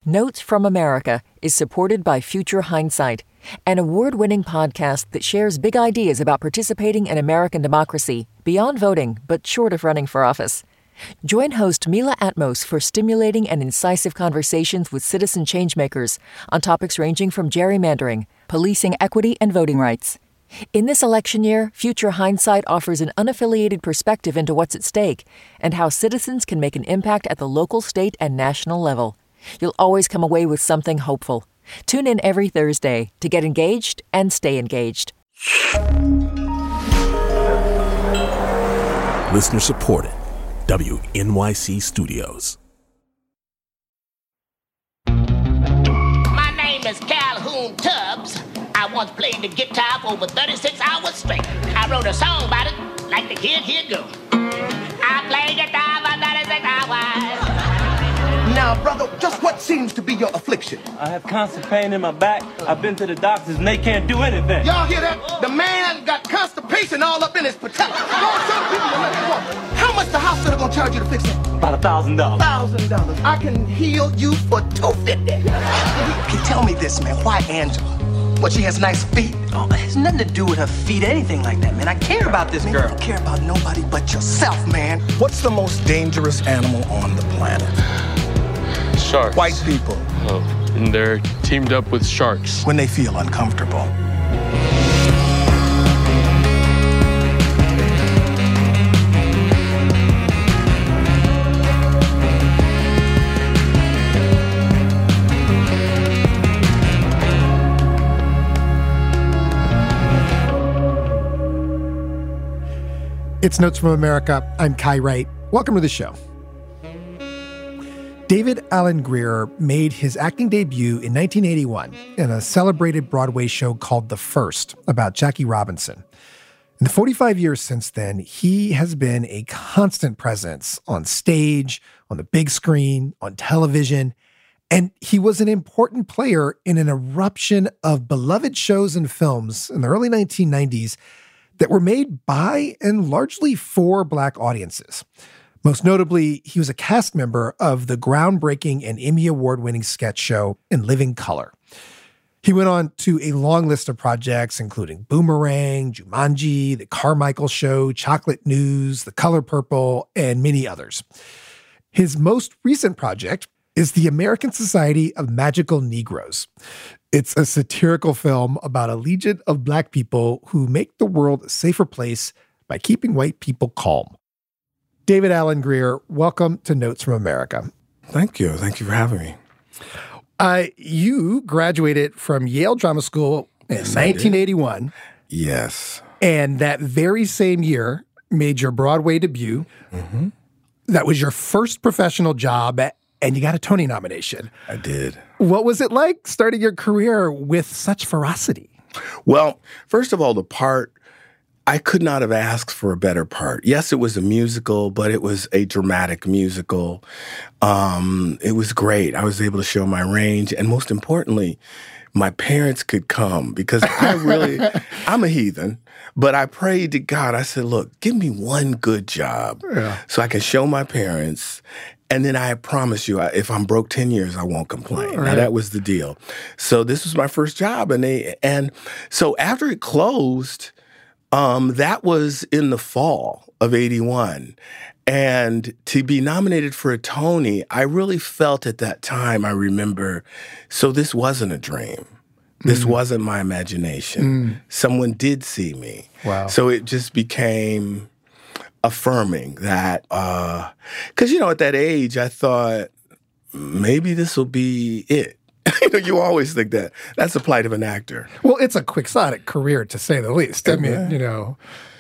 Notes from America is supported by Future Hindsight, an award-winning podcast that shares big ideas about participating in American democracy beyond voting, but short of running for office. Join host Mila Atmos for stimulating and incisive conversations with citizen changemakers on topics ranging from gerrymandering, policing equity, and voting rights. In this election year, Future Hindsight offers an unaffiliated perspective into what's at stake and how citizens can make an impact at the local, state, and national level. You'll always come away with something hopeful. Tune in every Thursday to get engaged and stay engaged. Listener supported. WNYC Studios. My name is Calhoun Tubbs. I once played the guitar for over 36 hours straight. I wrote a song about it, like the kid here go. I played guitar for 36 hours. Now, brother, just what seems to be your affliction? I have constant pain in my back. I've been to the doctors and they can't do anything. Y'all hear that? The man got constipation all up in his patella. How much the hospital gonna charge you to fix it? About $1,000. $1,000. I can heal you for $250. Okay, tell me this, man. Why Angela? What, she has nice feet? Oh, it has nothing to do with her feet, anything like that, man. I care about this Man, girl. you don't care about nobody but yourself, man. What's the most dangerous animal on the planet? Sharks. White people. Oh, and they're teamed up with sharks. When they feel uncomfortable. It's Notes from America. I'm Kai Wright. Welcome to the show. David Alan Grier made his acting debut in 1981 in a celebrated Broadway show called The First about Jackie Robinson. In the 45 years since then, he has been a constant presence on stage, on the big screen, on television, and he was an important player in an eruption of beloved shows and films in the early 1990s that were made by and largely for Black audiences. Most notably, he was a cast member of the groundbreaking and Emmy Award-winning sketch show In Living Color. He went on to a long list of projects, including Boomerang, Jumanji, The Carmichael Show, Chocolate News, The Color Purple, and many others. His most recent project is the American Society of Magical Negroes. It's a satirical film about a legion of Black people who make the world a safer place by keeping white people calm. David Alan Grier, welcome to Notes from America. Thank you. Thank you for having me. You graduated from Yale Drama School in 1981. Yes. And that very same year made your Broadway debut. Mm-hmm. That was your first professional job, and you got a Tony nomination. I did. What was it like starting your career with such ferocity? Well, first of all, the part, I could not have asked for a better part. Yes, it was a musical, but it was a dramatic musical. It was great. I was able to show my range. And most importantly, my parents could come because I'm a heathen, but I prayed to God. I said, look, give me one good job so I can show my parents. And then I promise you, if I'm broke 10 years, I won't complain. Right. Now, that was the deal. So this was my first job. And so after it closed, that was in the fall of 81. And to be nominated for a Tony, I really felt at that time, I remember, so this wasn't a dream. This wasn't my imagination. Someone did see me. Wow. So it just became affirming that, because, at that age, I thought, maybe this will be it. You always think that. That's the plight of an actor. Well, it's a quixotic career, to say the least. I mean,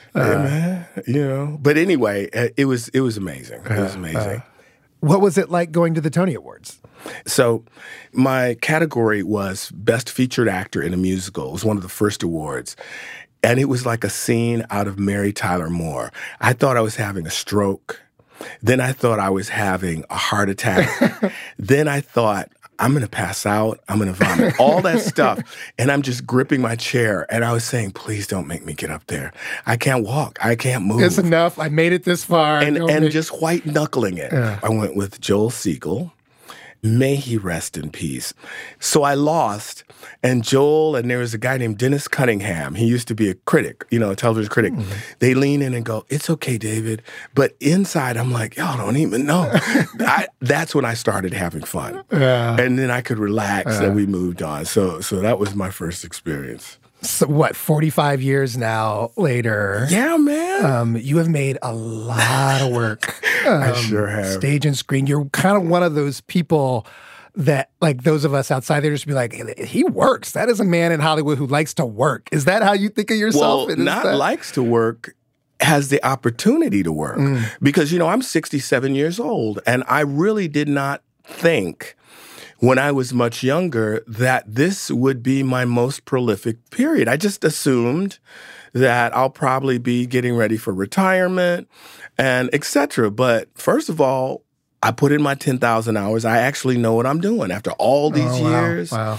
But anyway, it was amazing. It was amazing. What was it like going to the Tony Awards? So my category was Best Featured Actor in a Musical. It was one of the first awards. And it was like a scene out of Mary Tyler Moore. I thought I was having a stroke. Then I thought I was having a heart attack. Then I thought, I'm going to pass out. I'm going to vomit. All that stuff. And I'm just gripping my chair. And I was saying, please don't make me get up there. I can't walk. I can't move. It's enough. I made it this far. And just white knuckling it. Yeah. I went with Joel Siegel. May he rest in peace. So I lost, and Joel, and there was a guy named Dennis Cunningham. He used to be a critic, a television critic. They lean in and go, "It's okay, David." But inside, I'm like, y'all don't even know. That's when I started having fun. And then I could relax, and we moved on. So that was my first experience. So what, 45 years now later? Yeah, man. You have made a lot of work. I sure have. Stage and screen. You're kind of one of those people that, like, those of us outside there just be like, he works. That is a man in Hollywood who likes to work. Is that how you think of yourself? Well, likes to work, has the opportunity to work. Because, I'm 67 years old, and I really did not think when I was much younger that this would be my most prolific period. I just assumed that I'll probably be getting ready for retirement and et cetera. But first of all, I put in my 10,000 hours. I actually know what I'm doing after all these years. Wow.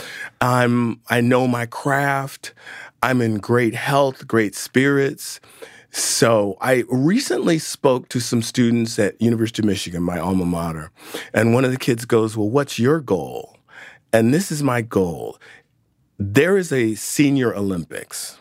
I know my craft. I'm in great health, great spirits. So I recently spoke to some students at University of Michigan, my alma mater, and one of the kids goes, "Well, what's your goal?" And this is my goal. There is a senior Olympics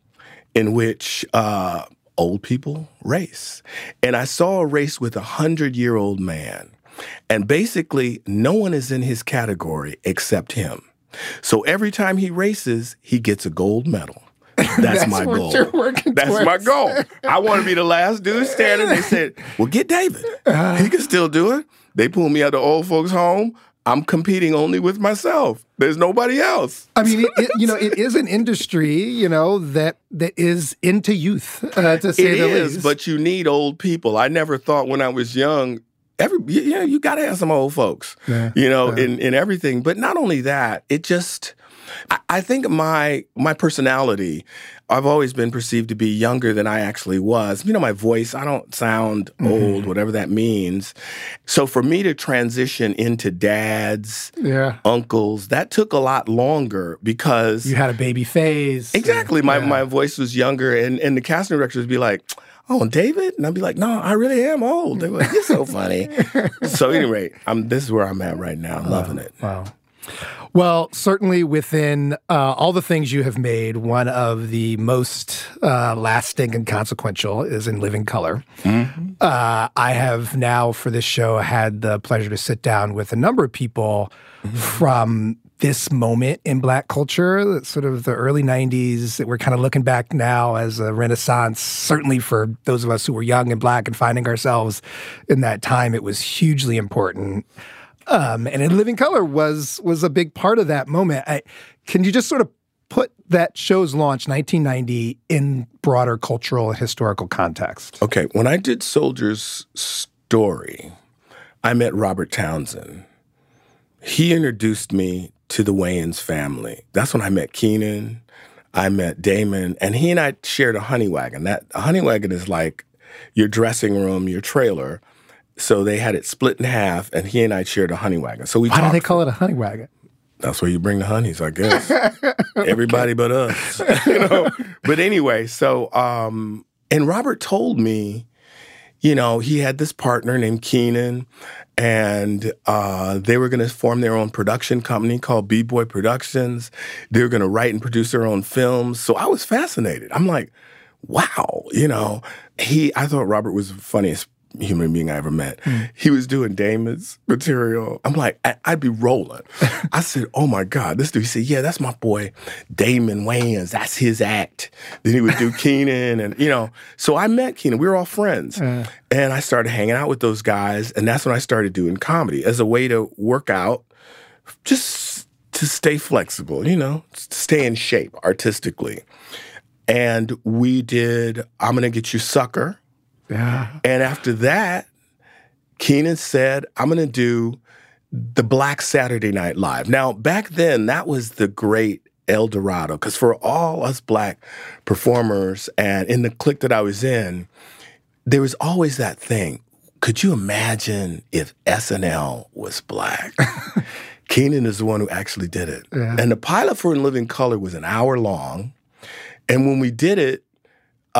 in which old people race. And I saw a race with a 100-year-old man. And basically, no one is in his category except him. So every time he races, he gets a gold medal. That's my goal. That's my goal. I want to be the last dude standing. They said, "Well, get David. He can still do it." They pulled me out of old folks' home. I'm competing only with myself. There's nobody else. I mean, it is an industry, that is into youth, to say the least. It is, but you need old people. I never thought when I was young, you got to have some old folks, in everything. But not only that, it just, I think my personality, I've always been perceived to be younger than I actually was. My voice, I don't sound old, whatever that means. So for me to transition into dads, uncles, that took a lot longer because... You had a baby phase. Exactly. My voice was younger, and the casting directors would be like, "Oh, David?" And I'd be like, "No, I really am old." They were like, "You're so funny." So anyway, this is where I'm at right now. I'm loving it. Wow. Well, certainly within all the things you have made, one of the most lasting and consequential is In Living Color. I have now, for this show, had the pleasure to sit down with a number of people from this moment in Black culture, sort of the early 90s, that we're kind of looking back now as a renaissance. Certainly for those of us who were young and Black and finding ourselves in that time, it was hugely important. And In Living Color was a big part of that moment. Can you just sort of put that show's launch, 1990, in broader cultural and historical context? Okay, when I did Soldier's Story, I met Robert Townsend. He introduced me to the Wayans family. That's when I met Keenen, I met Damon, and he and I shared a honey wagon. A honey wagon is like your dressing room, your trailer. So they had it split in half, and he and I shared a honey wagon. So Why do they call it a honey wagon? That's where you bring the honeys, I guess. Everybody but us. But anyway, so, and Robert told me, he had this partner named Keenen, and they were going to form their own production company called B-Boy Productions. They were going to write and produce their own films. So I was fascinated. I'm like, wow, I thought Robert was the funniest human being I ever met. He was doing Damon's material. I'm like, I'd be rolling. I said, "Oh my God, this dude." He said, "Yeah, that's my boy, Damon Wayans. That's his act." Then he would do Keenen, and So I met Keenen. We were all friends, and I started hanging out with those guys, and that's when I started doing comedy as a way to work out, just to stay flexible, to stay in shape artistically. And we did I'm Gonna Get You Sucker. Yeah. And after that, Keenen said, "I'm going to do the Black Saturday Night Live." Now, back then, that was the great El Dorado, because for all us Black performers and in the clique that I was in, there was always that thing. Could you imagine if SNL was Black? Keenen is the one who actually did it. Yeah. And the pilot for In Living Color was an hour long. And when we did it,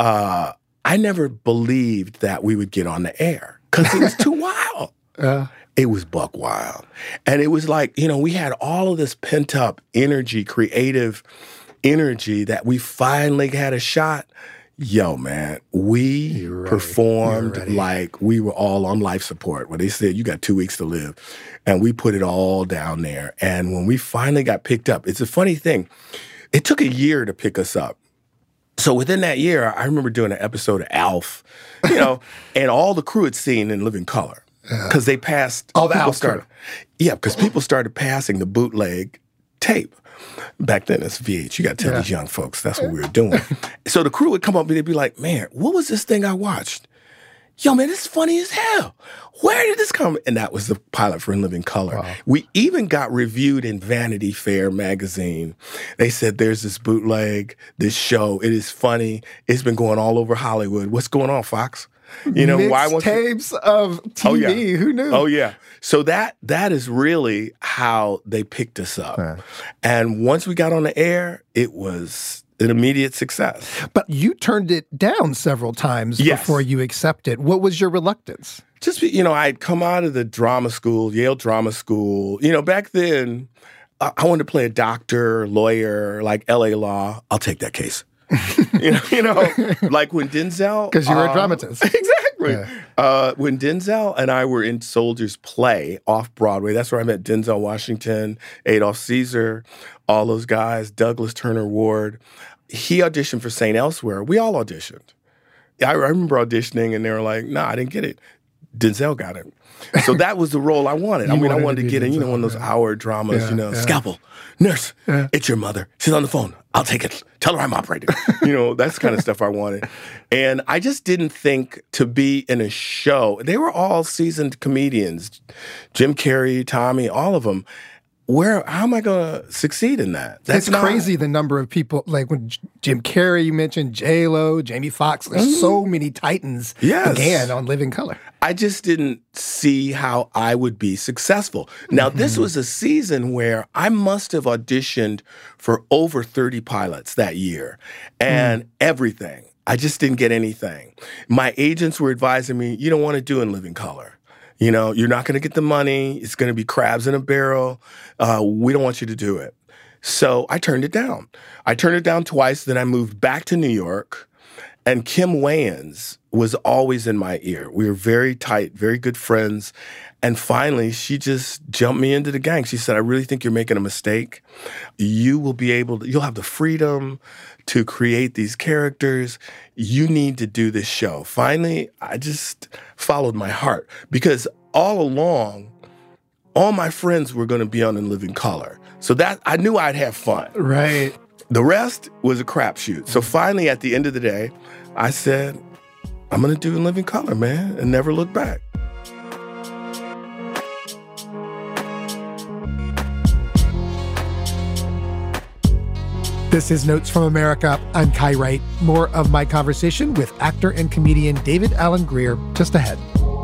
I never believed that we would get on the air because it was too wild. It was buck wild. And it was like, we had all of this pent-up energy, creative energy that we finally had a shot. Yo, man, we performed like we were all on life support. When they said, you got 2 weeks to live. And we put it all down there. And when we finally got picked up, it's a funny thing. It took a year to pick us up. So within that year, I remember doing an episode of ALF, and all the crew had seen In Living Color. Because they passed... All the ALF crew. Yeah, because people started passing the bootleg tape. Back then, it's VH. You got to tell these young folks that's what we were doing. So the crew would come up and they'd be like, man, what was this thing I watched? Yo, man, it's funny as hell. Where did this come? And that was the pilot for In Living Color. Wow. We even got reviewed in Vanity Fair magazine. They said, there's this bootleg, this show. It is funny. It's been going all over Hollywood. What's going on, Fox? Tapes of TV. Oh, yeah. Who knew? Oh, yeah. So that is really how they picked us up. And once we got on the air, it was an immediate success. But you turned it down several times before you accepted. What was your reluctance? Just, I'd come out of the drama school, Yale Drama School. Back then, I wanted to play a doctor, lawyer, like L.A. Law. I'll take that case. Like when Denzel... Because you were a dramatist. Exactly. Yeah. When Denzel and I were in Soldier's Play off-Broadway, that's where I met Denzel Washington, Adolph Caesar, all those guys, Douglas Turner Ward. He auditioned for St. Elsewhere. We all auditioned. I remember auditioning, and they were like, nah, I didn't get it. Denzel got it. So that was the role I wanted. I wanted to get in, one of those hour dramas, Scalpel, nurse, it's your mother. She's on the phone. I'll take it. Tell her I'm operating. That's the kind of stuff I wanted. And I just didn't think to be in a show. They were all seasoned comedians. Jim Carrey, Tommy, all of them. How am I going to succeed in that? It's crazy the number of people, like when Jim Carrey, you mentioned J-Lo, Jamie Foxx, there's so many titans began on Living Color. I just didn't see how I would be successful. Now, this was a season where I must have auditioned for over 30 pilots that year and everything. I just didn't get anything. My agents were advising me, you don't want to do In Living Color. You're not going to get the money. It's going to be crabs in a barrel. We don't want you to do it. So I turned it down. I turned it down twice. Then I moved back to New York. And Kim Wayans was always in my ear. We were very tight, very good friends. And finally, she just jumped me into the gang. She said, I really think you're making a mistake. You'll have the freedom to create these characters. You need to do this show. Finally, I just followed my heart because all along, all my friends were going to be on In Living Color. So that I knew I'd have fun. Right. The rest was a crapshoot. So finally, at the end of the day, I said, I'm going to do In Living Color, man, and never look back. This is Notes from America. I'm Kai Wright. More of my conversation with actor and comedian David Alan Grier just ahead.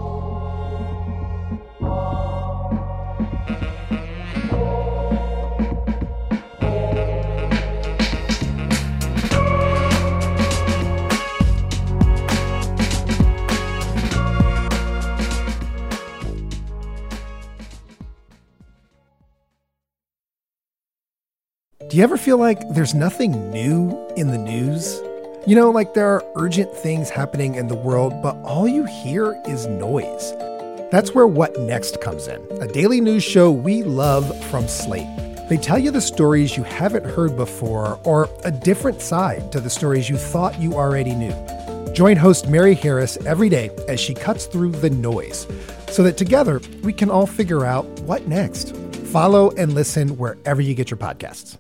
Do you ever feel like there's nothing new in the news? Like there are urgent things happening in the world, but all you hear is noise. That's where What Next comes in, a daily news show we love from Slate. They tell you the stories you haven't heard before or a different side to the stories you thought you already knew. Join host Mary Harris every day as she cuts through the noise so that together we can all figure out what next. Follow and listen wherever you get your podcasts.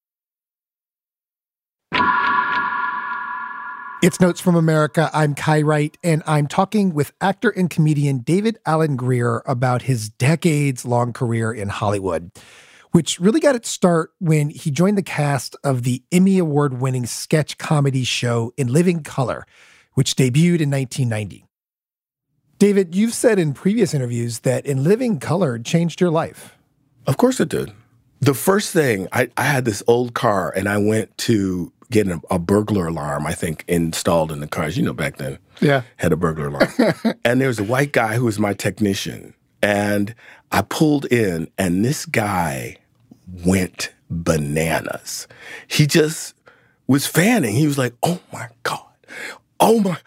It's Notes from America. I'm Kai Wright, and I'm talking with actor and comedian David Alan Grier about his decades-long career in Hollywood, which really got its start when he joined the cast of the Emmy Award-winning sketch comedy show In Living Color, which debuted in 1990. David, you've said in previous interviews that In Living Color changed your life. Of course it did. The first thing, I had this old car, and I went to get a burglar alarm, I think, installed in the cars. Back then, had a burglar alarm. And there was a white guy who was my technician. And I pulled in, and this guy went bananas. He just was fanning. He was like, oh, my God. Oh, my.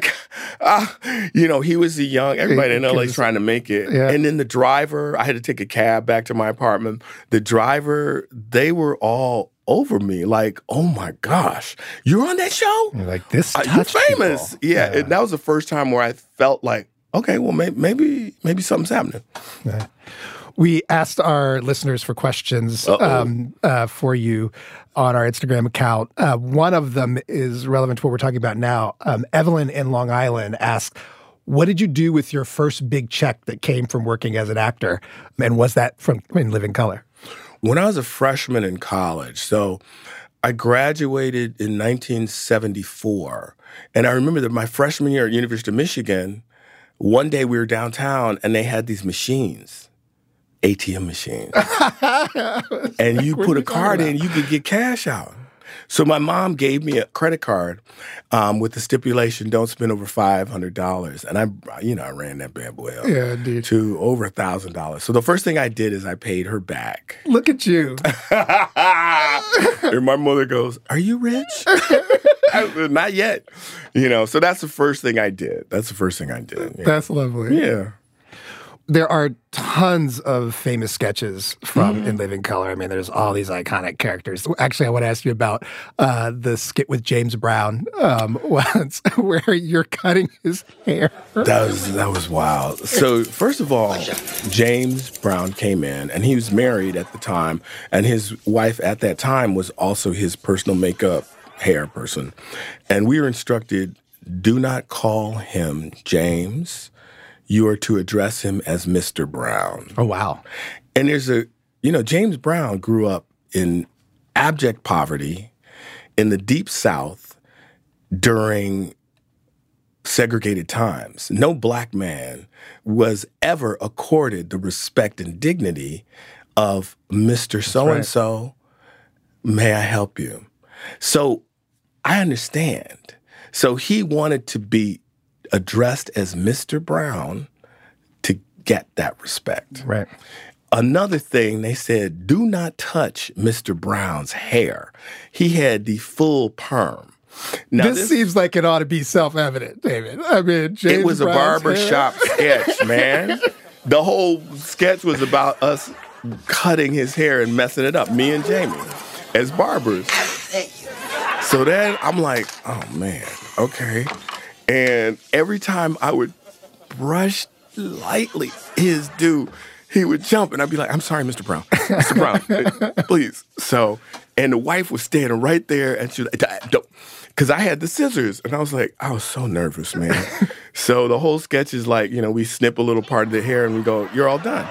He was a young, everybody in LA trying to make it. Yeah. And then the driver, I had to take a cab back to my apartment. The driver, they were all over me. Like, oh my gosh, you're on that show? You're like, this you're famous. People. Yeah. And that was the first time where I felt like, okay, well, maybe something's happening. Yeah. We asked our listeners for questions for you on our Instagram account. One of them is relevant to what we're talking about now. Evelyn in Long Island asked, what did you do with your first big check that came from working as an actor? And was that from In Living Color? When I was a freshman in college, so I graduated in 1974. And I remember that my freshman year at University of Michigan, one day we were downtown and they had these machines. ATM machines. And you put a card in, you could get cash out. So my mom gave me a credit card with the stipulation, don't spend over $500. And I ran that bad boy up to over $1,000. So the first thing I did is I paid her back. Look at you. And my mother goes, are you rich? I said, not yet. So that's the first thing I did. Yeah. That's lovely. Yeah. There are tons of famous sketches from In Living Color. I mean, there's all these iconic characters. Actually, I want to ask you about the skit with James Brown once, where you're cutting his hair. That was wild. So, first of all, James Brown came in, and he was married at the time, and his wife at that time was also his personal makeup hair person. And we were instructed, do not call him James. You are to address him as Mr. Brown. Oh, wow. And there's James Brown grew up in abject poverty in the Deep South during segregated times. No black man was ever accorded the respect and dignity of Mr. So-and-so, may I help you? So I understand. So he wanted to be addressed as Mr. Brown to get that respect. Right. Another thing, they said, do not touch Mr. Brown's hair. He had the full perm. Now, this seems like it ought to be self-evident, David. I mean, James it was Brown's a barbershop sketch, man. The whole sketch was about us cutting his hair and messing it up, me and Jamie, as barbers. So then I'm like, oh, man, okay. And every time I would brush lightly his dude, he would jump, and I'd be like, I'm sorry, Mr. Brown. Mr. Brown, please. So, and the wife was standing right there, and she was like, don't. Because I had the scissors, and I was like, I was so nervous, man. So the whole sketch is like, we snip a little part of the hair, and we go, you're all done.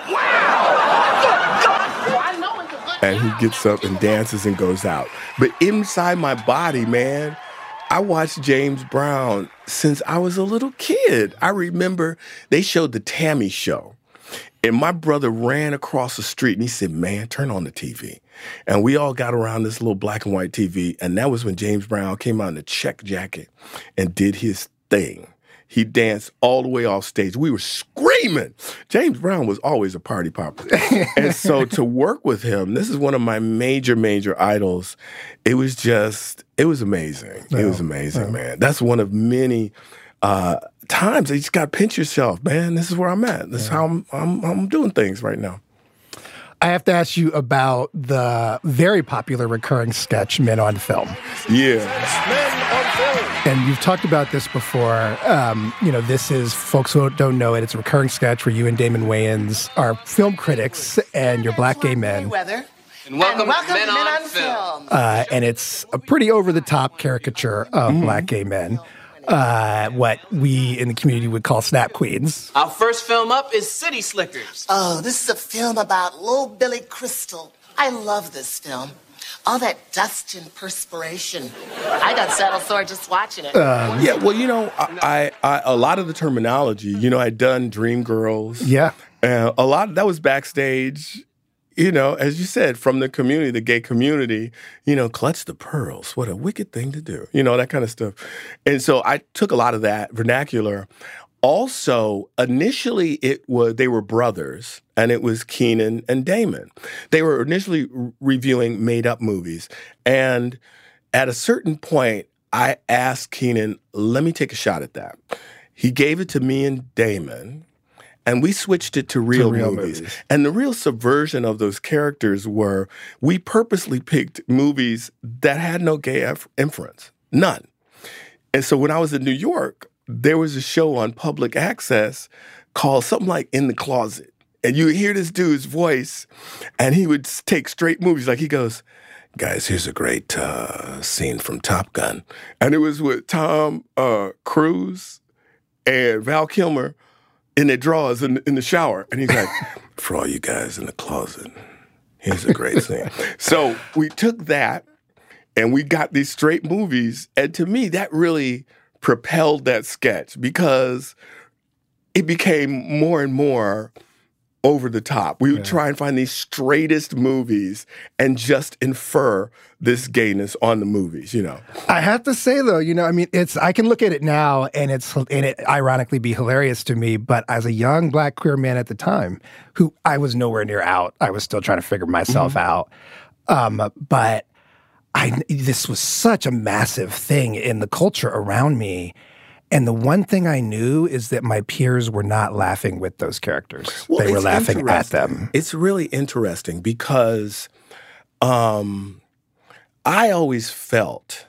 And he gets up and dances and goes out. But inside my body, man, I watched James Brown since I was a little kid. I remember they showed the Tammy Show. And my brother ran across the street and he said, man, turn on the TV. And we all got around this little black and white TV. And that was when James Brown came out in a check jacket and did his thing. He danced all the way off stage. We were screaming. James Brown was always a party popper. And so to work with him, this is one of my major, major idols. It was amazing. It was amazing, man. That's one of many times you just got to pinch yourself, man. This is where I'm at. This is how I'm doing things right now. I have to ask you about the very popular recurring sketch, Men on Film. Yeah. Men on Film. And you've talked about this before. This is, folks who don't know it, it's a recurring sketch where you and Damon Wayans are film critics and you're black gay men. And welcome to Men on Film. And it's a pretty over-the-top caricature of black gay men. What we in the community would call snap queens. Our first film up is City Slickers. Oh, this is a film about little Billy Crystal. I love this film. All that dust and perspiration. I got saddle sore just watching it. Yeah, well, I a lot of the terminology, I'd done Dreamgirls. Yeah. A lot of that was backstage. As you said, from the community, the gay community, clutch the pearls. What a wicked thing to do. That kind of stuff. And so I took a lot of that vernacular. Also, initially they were brothers, and it was Keenen and Damon. They were initially reviewing made-up movies, and at a certain point, I asked Keenen, "Let me take a shot at that." He gave it to me and Damon, and we switched it to real movies. And the real subversion of those characters were we purposely picked movies that had no gay inference, none. And so when I was in New York, there was a show on public access called something like In the Closet. And you would hear this dude's voice, and he would take straight movies. Like he goes, "Guys, here's a great scene from Top Gun." And it was with Tom Cruise and Val Kilmer in their drawers in the shower. And he's like, "For all you guys in the closet, here's a great scene." So we took that, and we got these straight movies. And to me, that really propelled that sketch because it became more and more over the top. We would try and find these straightest movies and just infer this gayness on the movies, you know. I have to say though, you know, I mean, I can look at it now and it ironically be hilarious to me, but as a young Black queer man at the time, who I was nowhere near out, I was still trying to figure myself out. But this was such a massive thing in the culture around me. And the one thing I knew is that my peers were not laughing with those characters. Well, they were laughing at them. It's really interesting because I always felt,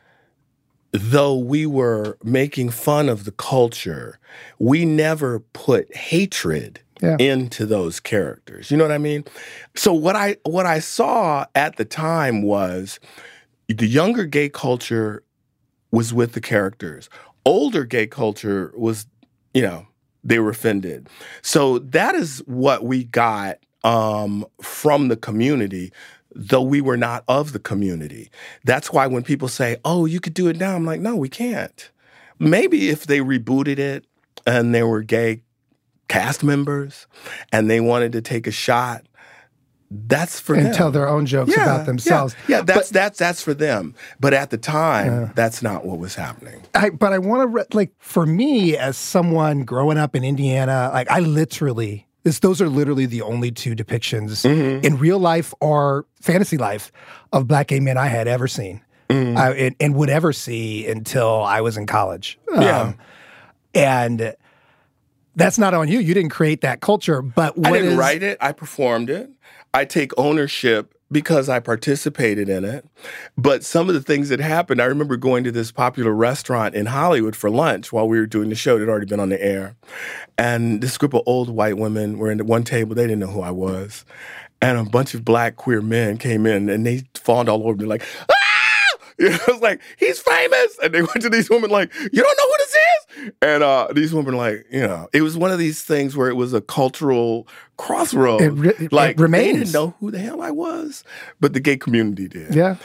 though we were making fun of the culture, we never put hatred into those characters. You know what I mean? So what I saw at the time was the younger gay culture was with the characters. Older gay culture was, you know, they were offended. So that is what we got from the community, though we were not of the community. That's why when people say, "Oh, you could do it now," I'm like, no, we can't. Maybe if they rebooted it and there were gay cast members and they wanted to take a shot, that's for them. And tell their own jokes about themselves. Yeah, that's for them. But at the time, that's not what was happening. But I want to, for me, as someone growing up in Indiana, those are literally the only two depictions in real life or fantasy life of Black gay men I had ever seen and would ever see until I was in college. And that's not on you. You didn't create that culture. But I didn't write it. I performed it. I take ownership because I participated in it. But some of the things that happened, I remember going to this popular restaurant in Hollywood for lunch while we were doing the show that had already been on the air. And this group of old white women were in one table. They didn't know who I was. And a bunch of Black queer men came in and they fawned all over me like, "Ah!" You know, I was like, "He's famous." And they went to these women like, "You don't know who this is?" And these women like, you know, it was one of these things where it was a cultural crossroads. It remains. They didn't know who the hell I was, but the gay community did. Yeah.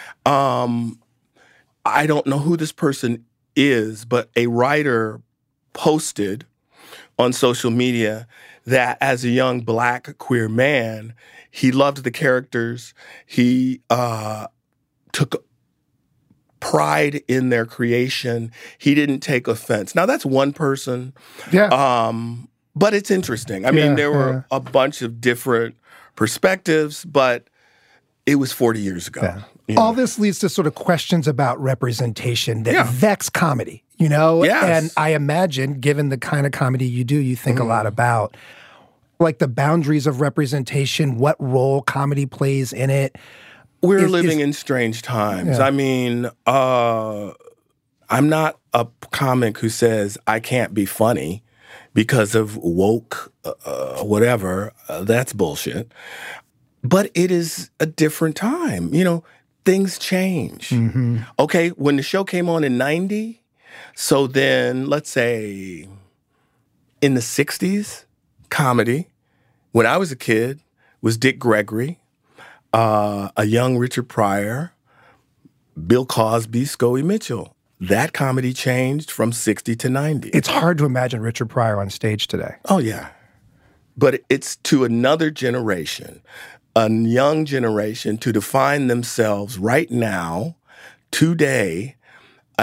I don't know who this person is, but a writer posted on social media that as a young Black queer man, he loved the characters. He took pride in their creation. He didn't take offense. Now, that's one person. Yeah. But it's interesting. I mean, there were a bunch of different perspectives, but it was 40 years ago. Yeah. All this leads to sort of questions about representation that vex comedy, you know? Yes. And I imagine, given the kind of comedy you do, you think a lot about like the boundaries of representation, what role comedy plays in it. We're living in strange times. Yeah. I mean, I'm not a comic who says I can't be funny because of woke whatever. That's bullshit. But it is a different time. You know, things change. Mm-hmm. Okay, when the show came on in 90, so then let's say in the 60s, comedy, when I was a kid, was Dick Gregory, a young Richard Pryor, Bill Cosby, Scoey Mitchell. That comedy changed from 60 to 90. It's hard to imagine Richard Pryor on stage today. Oh, yeah. But it's to another generation, a young generation, to define themselves right now, today, and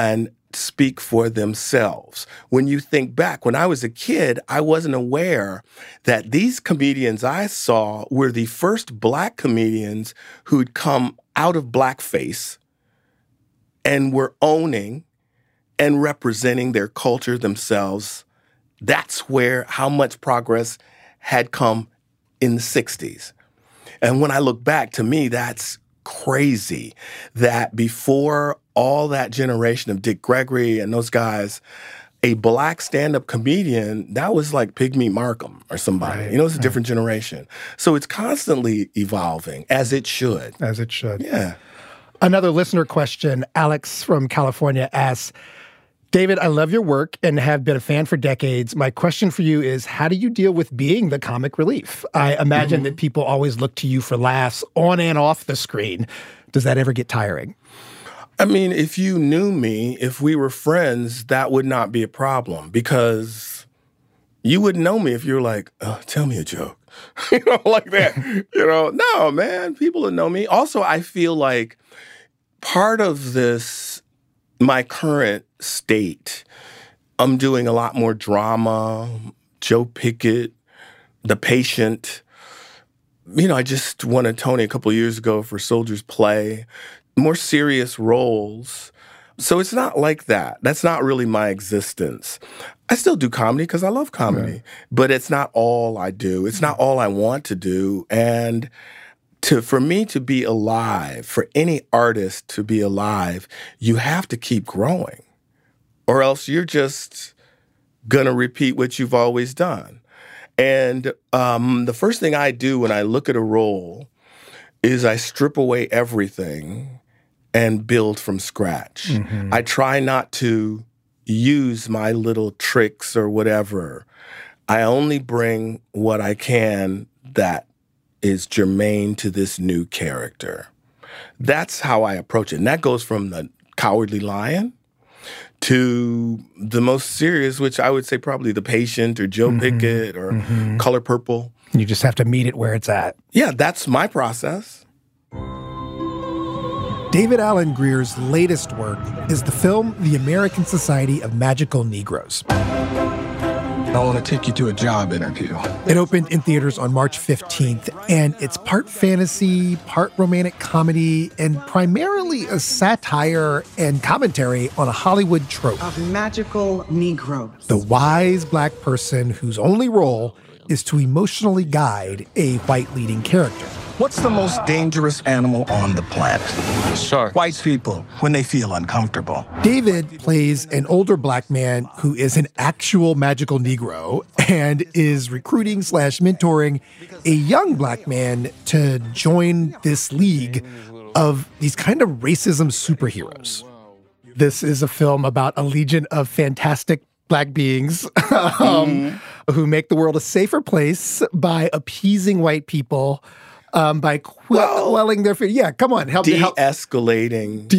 speak for themselves. When you think back, when I was a kid, I wasn't aware that these comedians I saw were the first Black comedians who'd come out of blackface and were owning and representing their culture themselves. That's how much progress had come in the 60s. And when I look back, to me, that's crazy that before all that generation of Dick Gregory and those guys, a Black stand-up comedian, that was like Pygmy Markham or somebody. Right, it's a different generation. So it's constantly evolving, as it should. As it should. Yeah. Another listener question, Alex from California asks, David, I love your work and have been a fan for decades. My question for you is, how do you deal with being the comic relief? I imagine that people always look to you for laughs on and off the screen. Does that ever get tiring? I mean, if you knew me, if we were friends, that would not be a problem because you wouldn't know me if you were like, oh, tell me a joke. Like that. No, man, people would know me. Also, I feel like part of this, my current state, I'm doing a lot more drama, Joe Pickett, The Patient. I just won a Tony a couple of years ago for Soldier's Play. More serious roles. So it's not like that. That's not really my existence. I still do comedy because I love comedy, but it's not all I do. It's not all I want to do. And for me to be alive, for any artist to be alive, you have to keep growing, or else you're just gonna repeat what you've always done. And the first thing I do when I look at a role is I strip away everything and build from scratch. Mm-hmm. I try not to use my little tricks or whatever. I only bring what I can that is germane to this new character. That's how I approach it. And that goes from the Cowardly Lion to the most serious, which I would say probably The Patient or Joe Pickett or Color Purple. You just have to meet it where it's at. Yeah, that's my process. David Alan Grier's latest work is the film The American Society of Magical Negroes. I want to take you to a job interview. It opened in theaters on March 15th, and it's part fantasy, part romantic comedy, and primarily a satire and commentary on a Hollywood trope of magical Negroes. The wise Black person whose only role is to emotionally guide a white leading character. What's the most dangerous animal on the planet? Shark. White people, when they feel uncomfortable. David plays an older Black man who is an actual magical Negro and is recruiting/mentoring a young Black man to join this league of these kind of racism superheroes. This is a film about a legion of fantastic Black beings who make the world a safer place by appeasing white people, by quelling their fear. Yeah, come on, help me. De-escalating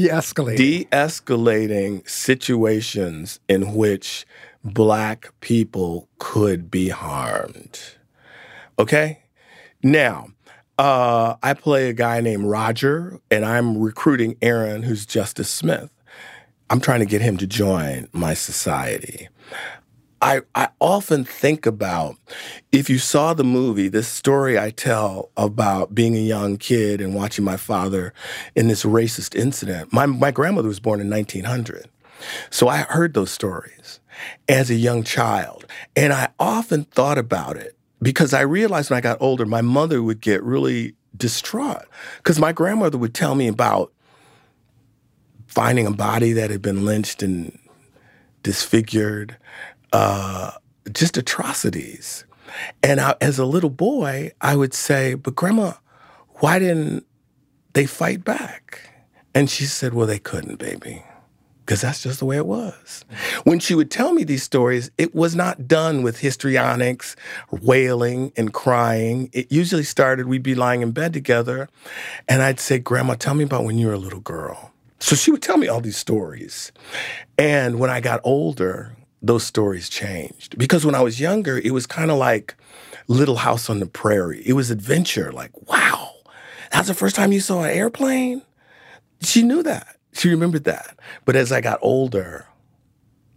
situations in which Black people could be harmed. Okay? Now, I play a guy named Roger, and I'm recruiting Aaron, who's Justice Smith. I'm trying to get him to join my society. I often think about, if you saw the movie, this story I tell about being a young kid and watching my father in this racist incident. My grandmother was born in 1900. So I heard those stories as a young child. And I often thought about it because I realized when I got older, my mother would get really distraught because my grandmother would tell me about finding a body that had been lynched and disfigured, just atrocities. And as a little boy, I would say, but Grandma, why didn't they fight back? And she said, well, they couldn't, baby, because that's just the way it was. When she would tell me these stories, it was not done with histrionics, wailing and crying. It usually started, we'd be lying in bed together, and I'd say, Grandma, tell me about when you were a little girl. So she would tell me all these stories. And when I got older, those stories changed. Because when I was younger, it was kind of like Little House on the Prairie. It was adventure, like, wow, that was the first time you saw an airplane? She knew that. She remembered that. But as I got older,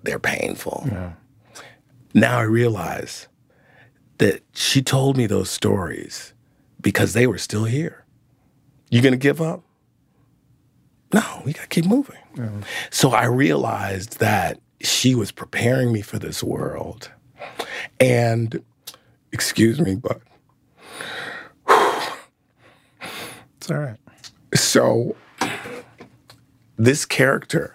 they're painful. Yeah. Now I realize that she told me those stories because they were still here. You gonna give up? No, we gotta keep moving. Yeah. So I realized that she was preparing me for this world. And, excuse me, but... It's all right. So, this character,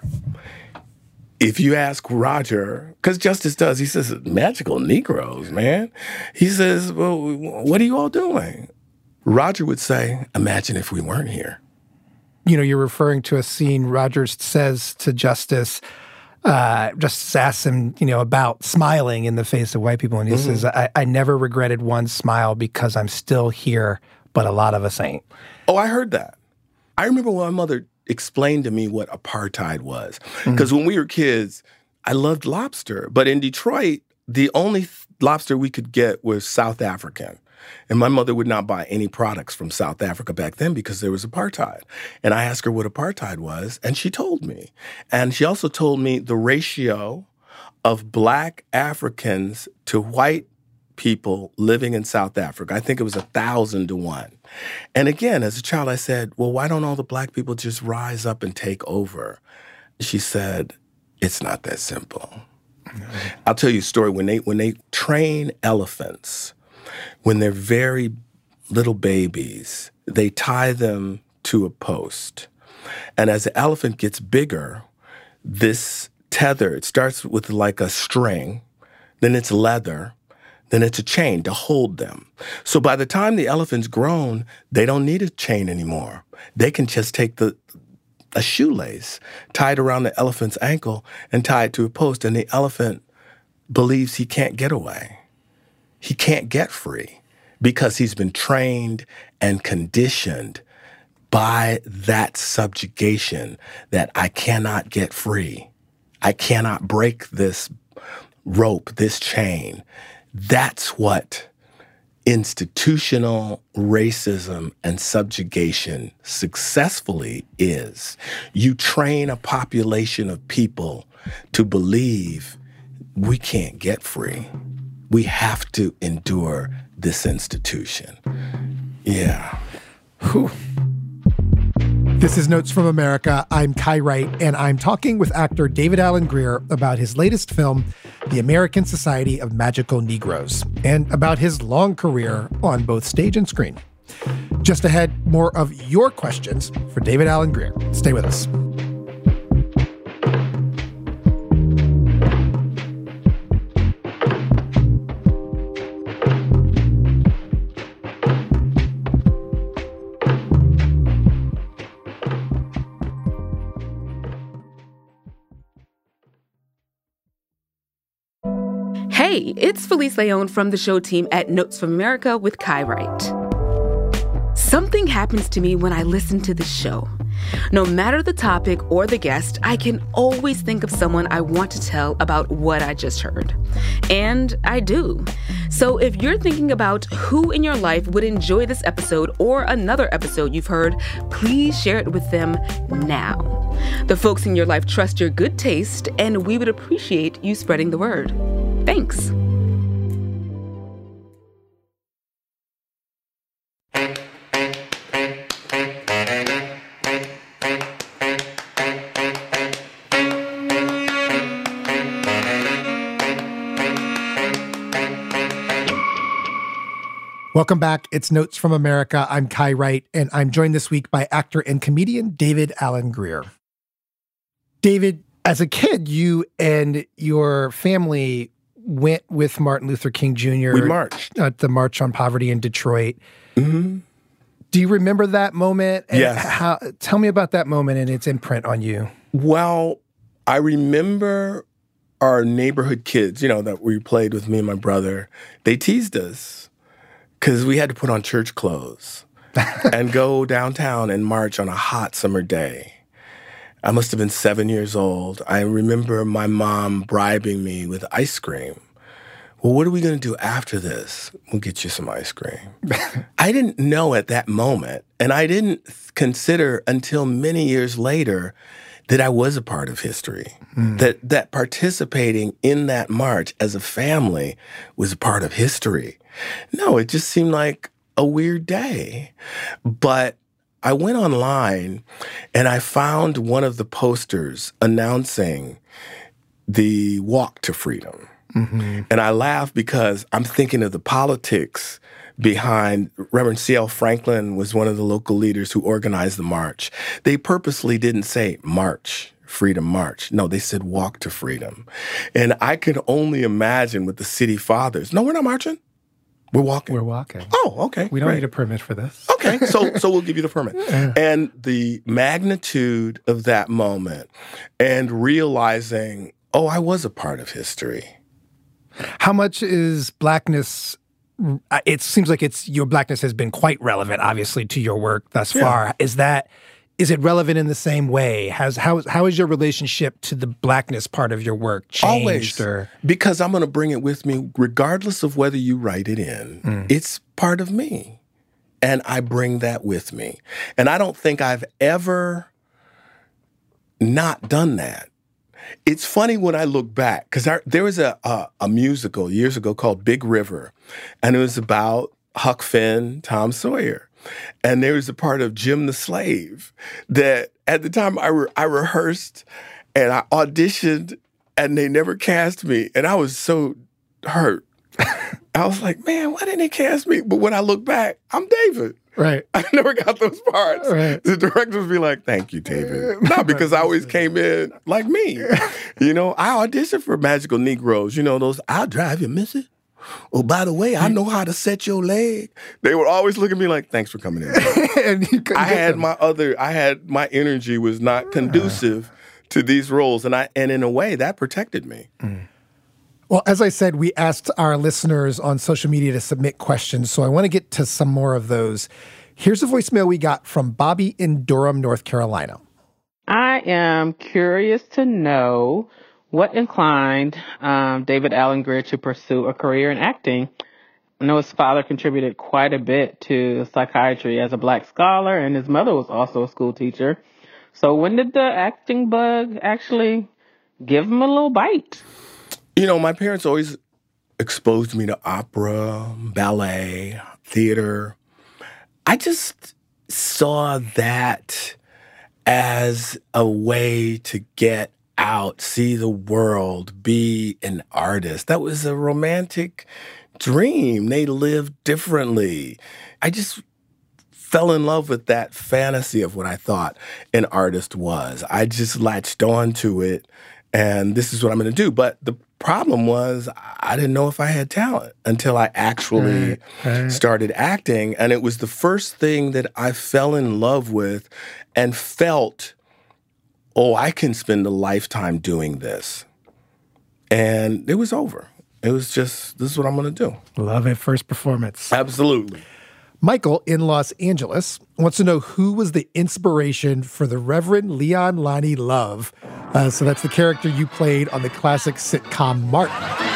if you ask Roger, because Justice does, he says, magical Negroes, man. He says, well, what are you all doing? Roger would say, imagine if we weren't here. You know, you're referring to a scene Rogers says to Justice, Justice asks him, you know, about smiling in the face of white people. And he says, I never regretted one smile because I'm still here, but a lot of us ain't. Oh, I heard that. I remember when my mother explained to me what apartheid was. Because when we were kids, I loved lobster. But in Detroit, the only lobster we could get was South African. And my mother would not buy any products from South Africa back then because there was apartheid. And I asked her what apartheid was, and she told me. And she also told me the ratio of black Africans to white people living in South Africa. I think it was 1,000 to 1. And again, as a child, I said, well, why don't all the black people just rise up and take over? She said, it's not that simple. I'll tell you a story. When they train elephants, when they're very little babies, they tie them to a post. And as the elephant gets bigger, this tether, it starts with like a string, then it's leather, then it's a chain to hold them. So by the time the elephant's grown, they don't need a chain anymore. They can just take a shoelace, tie it around the elephant's ankle, and tie it to a post, and the elephant believes he can't get away. He can't get free because he's been trained and conditioned by that subjugation that I cannot get free. I cannot break this rope, this chain. That's what institutional racism and subjugation successfully is. You train a population of people to believe we can't get free. We have to endure this institution. Yeah. Whew. This is Notes from America. I'm Kai Wright, and I'm talking with actor David Alan Grier about his latest film, The American Society of Magical Negroes, and about his long career on both stage and screen. Just ahead, more of your questions for David Alan Grier. Stay with us. Hey, it's Felice Leon from the show team at Notes from America with Kai Wright. Something happens to me when I listen to this show. No matter the topic or the guest, I can always think of someone I want to tell about what I just heard. And I do. So if you're thinking about who in your life would enjoy this episode or another episode you've heard, please share it with them now. The folks in your life trust your good taste, and we would appreciate you spreading the word. Thanks. Welcome back. It's Notes from America. I'm Kai Wright, and I'm joined this week by actor and comedian David Alan Grier. David, as a kid, you and your family went with Martin Luther King Jr. We marched. At the March on Poverty in Detroit. Mm-hmm. Do you remember that moment? And yes. Tell me about that moment and its imprint on you. Well, I remember our neighborhood kids, that we played with, me and my brother. They teased us because we had to put on church clothes and go downtown and march on a hot summer day. I must have been 7 years old. I remember my mom bribing me with ice cream well, what are we going to do after this? We'll get you some ice cream. I didn't know at that moment, and I didn't consider until many years later that I was a part of history, that participating in that march as a family was a part of history. No, it just seemed like a weird day. But I went online and I found one of the posters announcing the Walk to Freedom. Mm-hmm. And I laugh because I'm thinking of the politics behind. Reverend C.L. Franklin was one of the local leaders who organized the march. They purposely didn't say march, freedom march. No, they said walk to freedom. And I could only imagine with the city fathers. No, we're not marching. We're walking. We're walking. Oh, okay. We don't need a permit for this. Okay, so we'll give you the permit. And the magnitude of that moment and realizing, oh, I was a part of history. How much is Blackness? It seems like your Blackness has been quite relevant, obviously, to your work thus far. Is it relevant in the same way? How is your relationship to the Blackness part of your work changed? Always, because I'm going to bring it with me, regardless of whether you write it in. It's part of me, and I bring that with me. And I don't think I've ever not done that. It's funny when I look back, because there was a musical years ago called Big River, and it was about Huck Finn, Tom Sawyer. And there was a part of Jim the Slave that at the time I rehearsed and I auditioned and they never cast me. And I was so hurt. I was like, man, why didn't they cast me? But when I look back, I'm David. Right. I never got those parts. Right. The directors would be like, thank you, David. Not because I always came in like me. You know, I auditioned for Magical Negroes. You know, those, I'll drive you, missy. Oh, by the way, I know how to set your leg. They would always look at me like, thanks for coming in. And my energy was not conducive to these roles. And in a way, that protected me. Well, as I said, we asked our listeners on social media to submit questions, so I want to get to some more of those. Here's a voicemail we got from Bobby in Durham, North Carolina. I am curious to know what inclined David Alan Grier to pursue a career in acting. I know his father contributed quite a bit to psychiatry as a Black scholar, and his mother was also a school teacher. So when did the acting bug actually give him a little bite? You know, my parents always exposed me to opera, ballet, theater. I just saw that as a way to get out, see the world, be an artist. That was a romantic dream. They lived differently. I just fell in love with that fantasy of what I thought an artist was. I just latched on to it, and this is what I'm going to do. But the problem was I didn't know if I had talent until I actually started acting. And it was the first thing that I fell in love with and felt, oh, I can spend a lifetime doing this. And it was over. It was just, this is what I'm going to do. Love it. First performance. Absolutely. Michael in Los Angeles wants to know who was the inspiration for the Reverend Leon Lonnie Love. So that's the character you played on the classic sitcom Martin.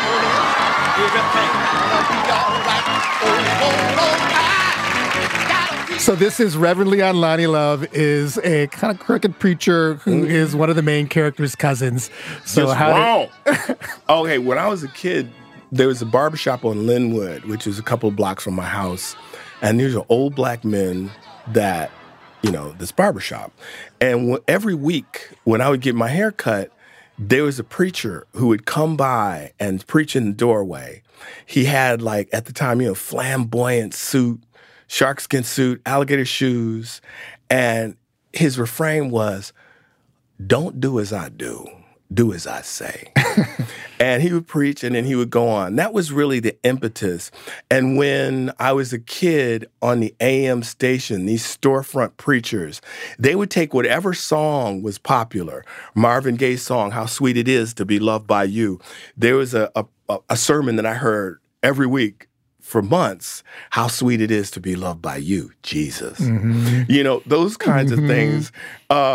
So this is Reverend Leon Lonnie Love is a kind of crooked preacher who is one of the main character's cousins. So just wrong. Okay, when I was a kid, there was a barbershop on Linwood, which is a couple of blocks from my house. And there's an old black men that, you know, this barbershop. And every week when I would get my hair cut, there was a preacher who would come by and preach in the doorway. He had, like, at the time, you know, flamboyant suit, sharkskin suit, alligator shoes. And his refrain was, don't do as I do, do as I say. And he would preach and then he would go on. That was really the impetus. And when I was a kid on the AM station, these storefront preachers, they would take whatever song was popular. Marvin Gaye's song, How Sweet It Is to Be Loved by You. There was a sermon that I heard every week for months. How sweet it is to be loved by you, Jesus. Mm-hmm. You know, those kinds of things.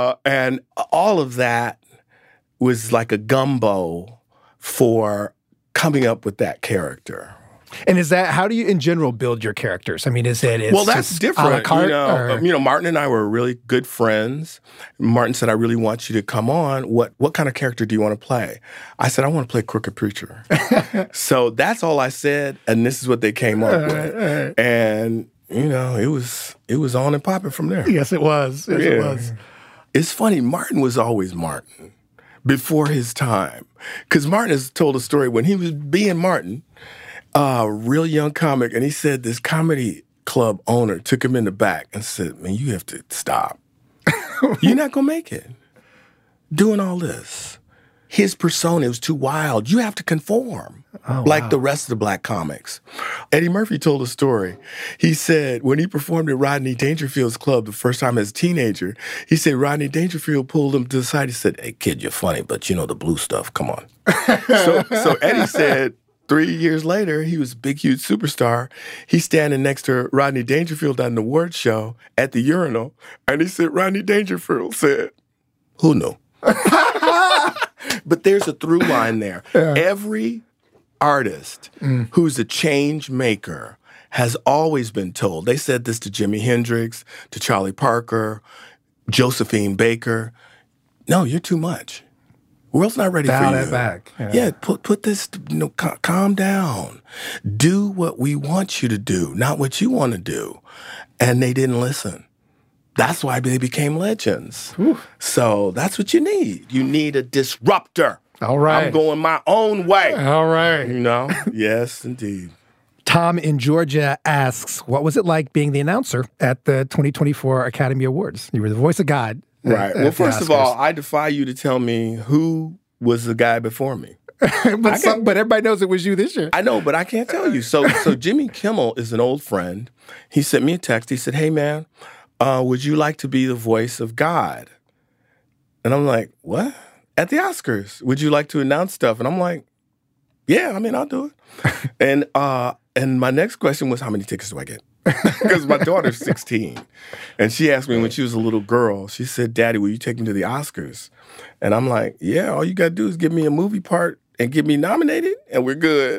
And all of that was like a gumbo for coming up with that character. And is that, how do you in general build your characters? I mean, it's well, that's different. A la carte, Martin and I were really good friends. Martin said, I really want you to come on. What kind of character do you want to play? I said, I want to play Crooked Preacher. So that's all I said, and this is what they came up with. And, it was on and popping from there. Yes, it was. Yes, it was. It's funny, Martin was always Martin before his time. Because Martin has told a story when he was being Martin, a real young comic, and he said this comedy club owner took him in the back and said, man, you have to stop. You're not going to make it doing all this. His persona was too wild. You have to conform like the rest of the black comics. Eddie Murphy told a story. He said when he performed at Rodney Dangerfield's club the first time as a teenager, he said Rodney Dangerfield pulled him to the side. He said, hey, kid, you're funny, but the blue stuff, come on. So Eddie said, 3 years later, he was a big, huge superstar. He's standing next to Rodney Dangerfield on the award show at the urinal. And he said, Rodney Dangerfield said, who knew? But there's a through line there. Yeah. Every artist who's a change maker has always been told. They said this to Jimi Hendrix, to Charlie Parker, Josephine Baker. No, you're too much. The world's not ready for you. Dial that back. Yeah, put this, calm down. Do what we want you to do, not what you want to do. And they didn't listen. That's why they became legends. Whew. So that's what you need. You need a disruptor. All right. I'm going my own way. All right. Yes, indeed. Tom in Georgia asks, what was it like being the announcer at the 2024 Academy Awards? You were the voice of God. Right. Well, first of all, I defy you to tell me who was the guy before me. but everybody knows it was you this year. I know, but I can't tell you. So Jimmy Kimmel is an old friend. He sent me a text. He said, hey, man, would you like to be the voice of God? And I'm like, what? At the Oscars, would you like to announce stuff? And I'm like, yeah, I'll do it. And my next question was, how many tickets do I get? Because my daughter's 16. And she asked me when she was a little girl, she said, Daddy, will you take me to the Oscars? And I'm like, yeah, all you got to do is give me a movie part and get me nominated, and we're good.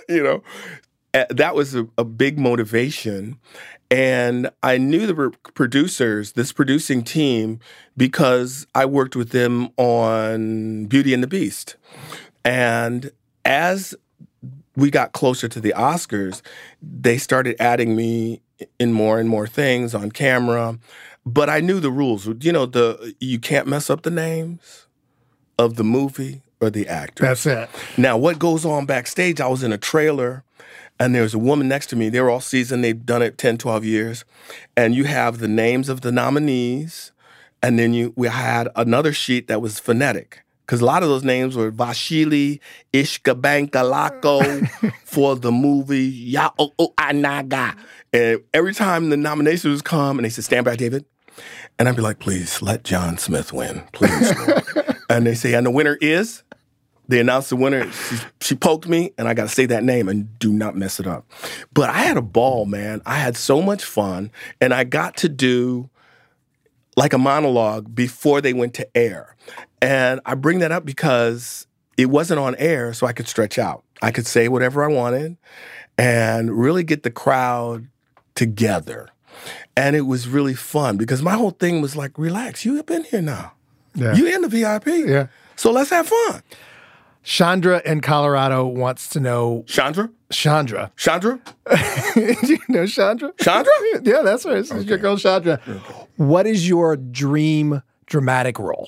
That was a big motivation. And I knew the producers, this producing team, because I worked with them on Beauty and the Beast. And as we got closer to the Oscars, they started adding me in more and more things on camera. But I knew the rules. You can't mess up the names of the movie or the actor. That's it. Now, what goes on backstage, I was in a trailer, and there was a woman next to me. They were all seasoned. They've done it 10, 12 years. And you have the names of the nominees, and then we had another sheet that was phonetic. Because a lot of those names were Vashili Ishkabankalako for the movie Ya Anaga. And every time the nominations would come, and they said, stand back, David. And I'd be like, please, let John Smith win. Please. And they say, and the winner is? They announced the winner. She poked me, and I got to say that name and do not mess it up. But I had a ball, man. I had so much fun, and I got to do like a monologue before they went to air. And I bring that up because it wasn't on air, so I could stretch out. I could say whatever I wanted and really get the crowd together. And it was really fun because my whole thing was like, relax, you have been here now. Yeah. You in the VIP. Yeah. So let's have fun. Chandra in Colorado wants to know... Chandra? Chandra. Chandra? You know Chandra? Chandra? Yeah, that's right. This is your girl Chandra. Okay. What is your dream dramatic role?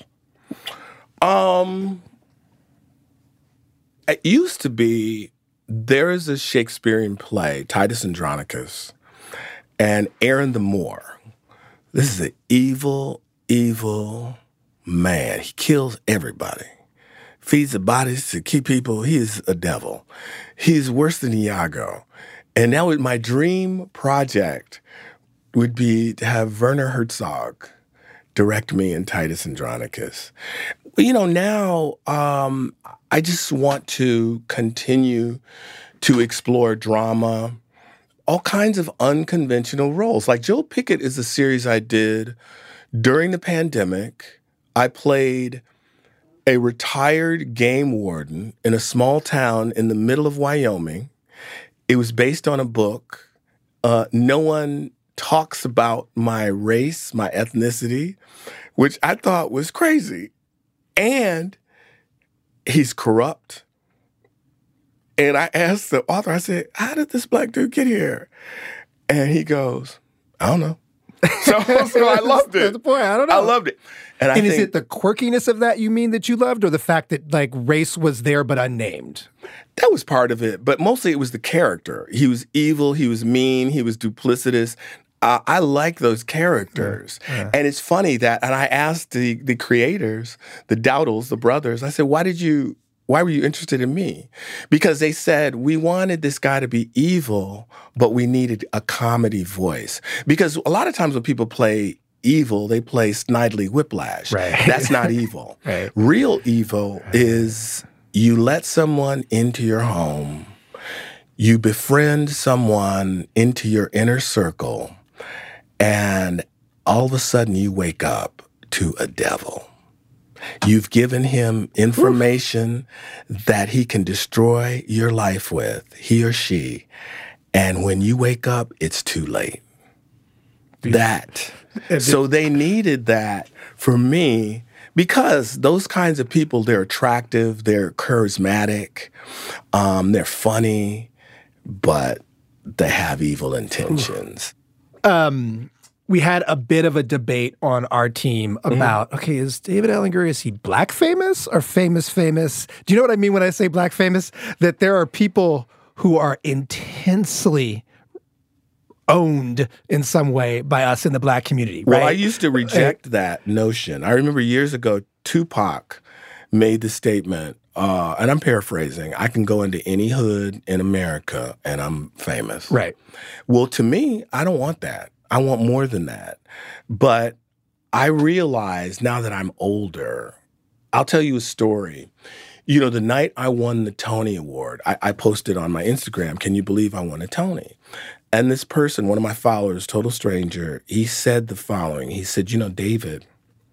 It used to be, there is a Shakespearean play, Titus Andronicus, and Aaron the Moor. This is an evil, evil man. He kills everybody. Feeds the bodies to keep people. He is a devil. He's worse than Iago. And now my dream project would be to have Werner Herzog direct me in Titus Andronicus. Now I just want to continue to explore drama, all kinds of unconventional roles. Like Joe Pickett is a series I did during the pandemic. I played a retired game warden in a small town in the middle of Wyoming. It was based on a book. No one talks about my race, my ethnicity, which I thought was crazy. And he's corrupt. And I asked the author, I said, how did this black dude get here? And he goes, I don't know. So I loved it. Boy, I don't know. I loved it. And is it the quirkiness of that you mean that you loved, or the fact that like race was there but unnamed? That was part of it, but mostly it was the character. He was evil, he was mean, he was duplicitous. I like those characters. Yeah. And it's funny that, and I asked the creators, the Dowdles, the brothers, I said, why were you interested in me? Because they said, we wanted this guy to be evil, but we needed a comedy voice. Because a lot of times when people play evil, they play Snidely Whiplash. Right. That's not evil. Right. Real evil is you let someone into your home, you befriend someone into your inner circle, and all of a sudden you wake up to a devil. You've given him information that he can destroy your life with, he or she. And when you wake up, it's too late. So they needed that for me because those kinds of people, they're attractive, they're charismatic, they're funny, but they have evil intentions. We had a bit of a debate on our team about, okay, is David Alan Grier, is he black famous or famous? Do you know what I mean when I say black famous? That there are people who are intensely owned in some way by us in the black community, right? Well, I used to reject that notion. I remember years ago, Tupac made the statement, and I'm paraphrasing, I can go into any hood in America and I'm famous. Right. Well, to me, I don't want that. I want more than that. But I realize now that I'm older, I'll tell you a story. You know, the night I won the Tony Award, I posted on my Instagram, can you believe I won a Tony? And this person, one of my followers, total stranger, he said the following. He said, you know, David,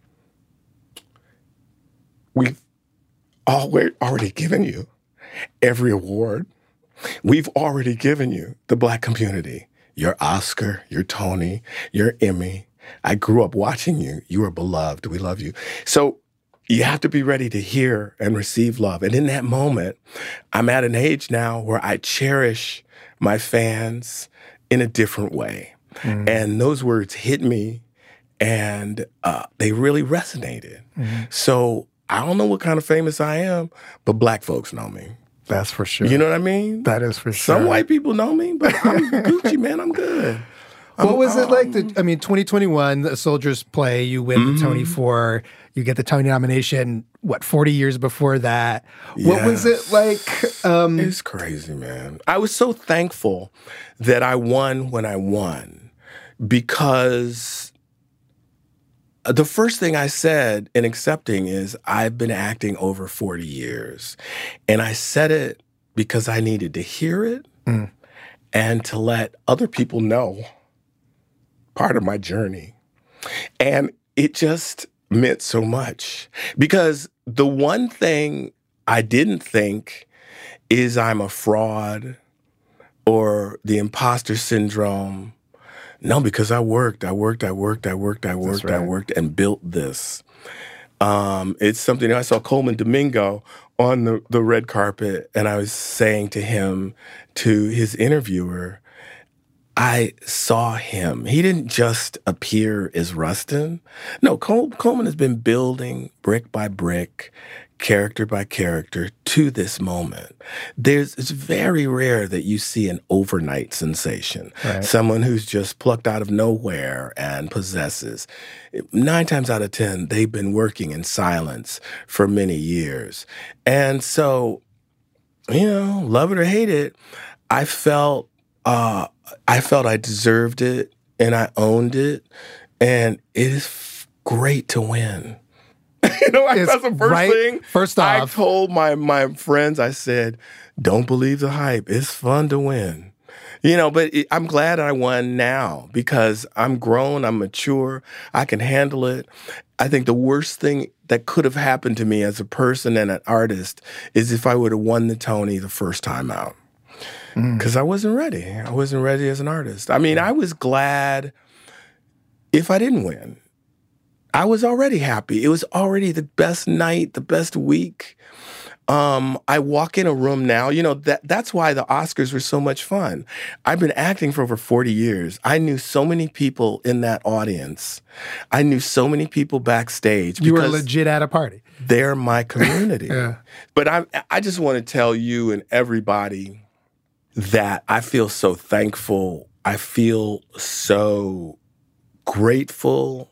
we've already given you every award. We've already given you the black community. Your Oscar, your Tony, your Emmy. I grew up watching you. You are beloved. We love you. So you have to be ready to hear and receive love. And in that moment, I'm at an age now where I cherish my fans in a different way. Mm-hmm. And those words hit me and they really resonated. Mm-hmm. So I don't know what kind of famous I am, but black folks know me. That's for sure. You know what I mean? That is for sure. Some white people know me, but I'm Gucci, man. I'm good. What was it like? 2021, The Soldier's Play, you win the Tony for, you get the Tony nomination, 40 years before that? Yes. What was it like? It's crazy, man. I was so thankful that I won when I won because the first thing I said in accepting is I've been acting over 40 years. And I said it because I needed to hear it and to let other people know part of my journey. And it just meant so much. Because the one thing I didn't think is I'm a fraud or the imposter syndrome. No, because I worked and built this. It's something I saw Coleman Domingo on the red carpet, and I was saying to him, to his interviewer, I saw him. He didn't just appear as Rustin. No, Coleman has been building brick by brick, character by character to this moment. It's very rare that you see an overnight sensation. Right. Someone who's just plucked out of nowhere and possesses. 9 times out of 10, they've been working in silence for many years. And so, you know, love it or hate it, I felt I deserved it and I owned it. And it is great to win. You know, that's the first thing. First off, I told my friends, I said, don't believe the hype. It's fun to win. But I'm glad I won now because I'm grown, I'm mature, I can handle it. I think the worst thing that could have happened to me as a person and an artist is if I would have won the Tony the first time out. Because I wasn't ready. I wasn't ready as an artist. I mean, I was glad if I didn't win. I was already happy. It was already the best night, the best week. I walk in a room now, that's why the Oscars were so much fun. I've been acting for over 40 years. I knew so many people in that audience. I knew so many people backstage. You were legit at a party. They're my community. Yeah. But I just want to tell you and everybody that I feel so thankful. I feel so grateful.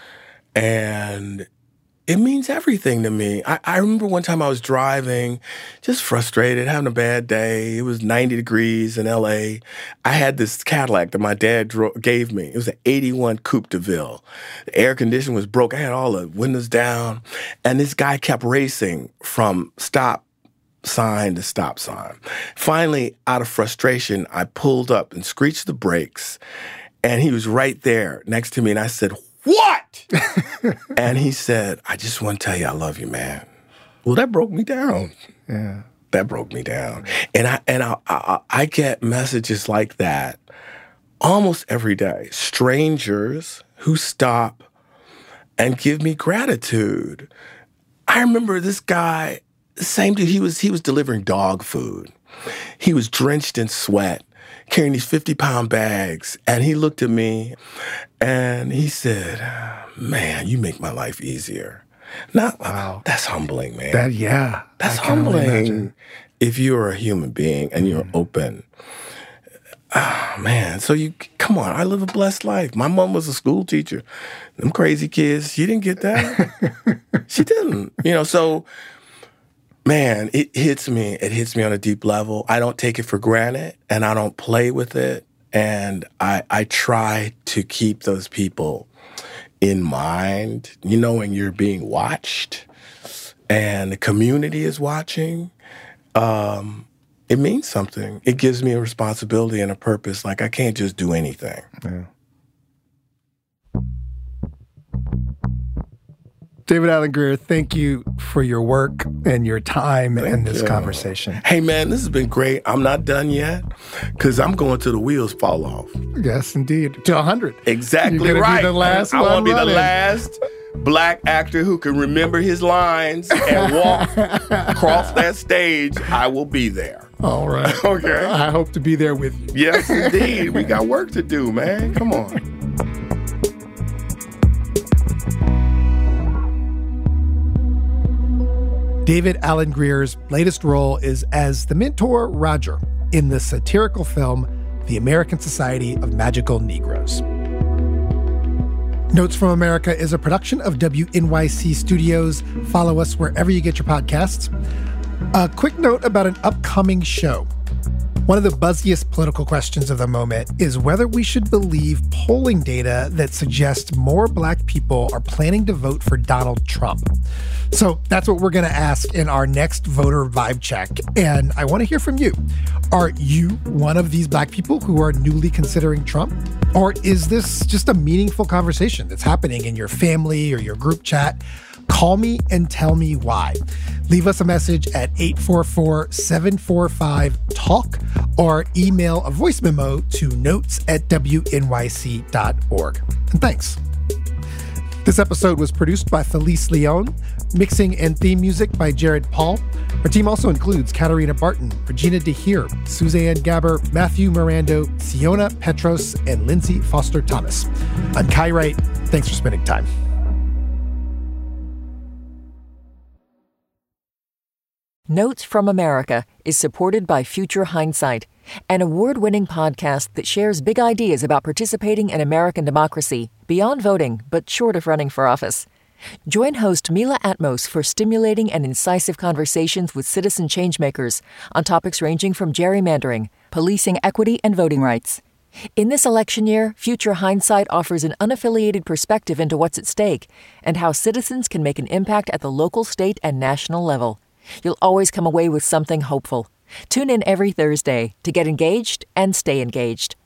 And it means everything to me. I remember one time I was driving, just frustrated, having a bad day. It was 90 degrees in L.A. I had this Cadillac that my dad gave me. It was an 81 Coupe de Ville. The air conditioning was broke. I had all the windows down. And this guy kept racing from stop sign to stop sign. Finally, out of frustration, I pulled up and screeched the brakes. And he was right there next to me. And I said, "What?" And he said, "I just want to tell you I love you, man." Well, that broke me down. Yeah. That broke me down. And I get messages like that almost every day. Strangers who stop and give me gratitude. I remember this guy, the same dude, he was delivering dog food. He was drenched in sweat, carrying these 50-pound bags. And he looked at me and he said, "Man, you make my life easier." Wow. That's humbling, man. That's humbling if you're a human being and you're open. Oh, man. So come on, I live a blessed life. My mom was a school teacher. Them crazy kids, she didn't get that. She didn't. So, man, it hits me. It hits me on a deep level. I don't take it for granted, and I don't play with it. And I try to keep those people in mind, when you're being watched and the community is watching. It means something. It gives me a responsibility and a purpose. Like, I can't just do anything. Yeah. David Alan Grier, thank you for your work and your time in this conversation. Hey, man, this has been great. I'm not done yet because I'm going till the wheels fall off. Yes, indeed. To 100. Exactly You're right. Be the last I want to be running. the last Black actor who can remember his lines and walk across that stage. I will be there. All right. Okay. I hope to be there with you. Yes, indeed. We got work to do, man. Come on. David Alan Grier's latest role is as the mentor Roger in the satirical film The American Society of Magical Negroes. Notes from America is a production of WNYC Studios. Follow us wherever you get your podcasts. A quick note about an upcoming show. One of the buzziest political questions of the moment is whether we should believe polling data that suggests more Black people are planning to vote for Donald Trump. So that's what we're going to ask in our next voter vibe check. And I want to hear from you. Are you one of these Black people who are newly considering Trump? Or is this just a meaningful conversation that's happening in your family or your group chat? Call me and tell me why. Leave us a message at 844-745-TALK or email a voice memo to notes@wnyc.org. And thanks. This episode was produced by Felice Leon, mixing and theme music by Jared Paul. Our team also includes Katarina Barton, Regina DeHeer, Suzanne Gabber, Matthew Mirando, Siona Petros, and Lindsay Foster Thomas. I'm Kai Wright. Thanks for spending time. Notes from America is supported by Future Hindsight, an award-winning podcast that shares big ideas about participating in American democracy beyond voting, but short of running for office. Join host Mila Atmos for stimulating and incisive conversations with citizen changemakers on topics ranging from gerrymandering, policing equity, and voting rights. In this election year, Future Hindsight offers an unaffiliated perspective into what's at stake and how citizens can make an impact at the local, state, and national level. You'll always come away with something hopeful. Tune in every Thursday to get engaged and stay engaged.